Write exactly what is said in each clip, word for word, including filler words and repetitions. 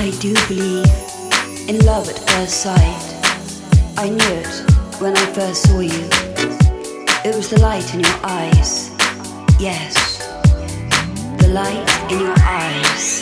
I do believe in love at first sight. I knew it when I first saw you. It was the light in your eyes. Yes, the light in your eyes.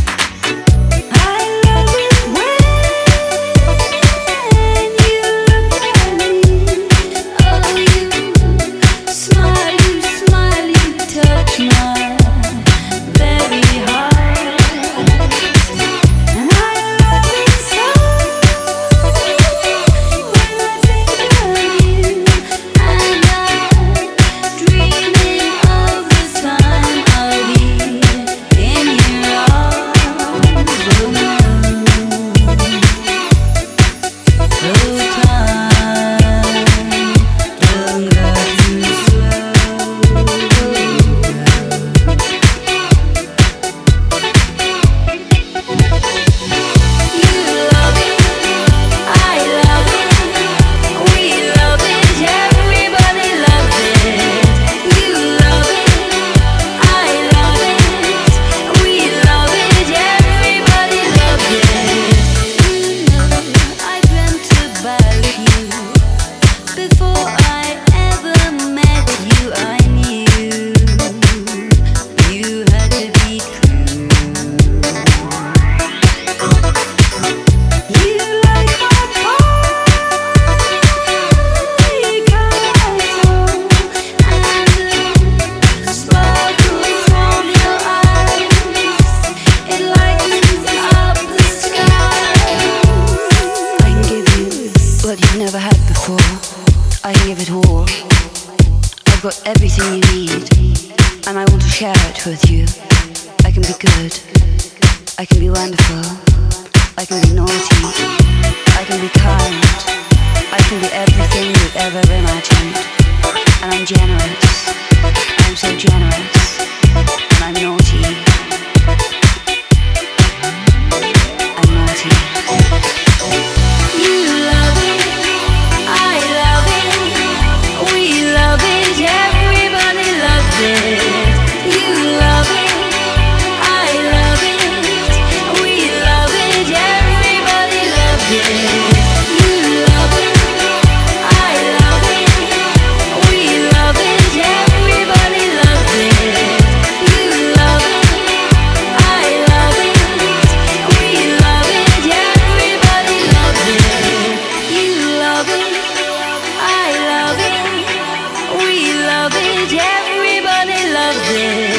I give it all. I've got everything you need, and I want to share it with you. I can be good, I can be wonderful, I can be naughty, I can be kind, I can be everything you've ever imagined. And I'm generous, I'm so generous, and I'm naughty, I'm naughty. You love it, I love it, we love it, everybody loves it. You love it, I love it, we love it, everybody loves it. You love it, I love it, we love it, everybody loves it. You love it, I love it, we love it, everybody loves it. You love it, I love it, we love it, everybody loves it.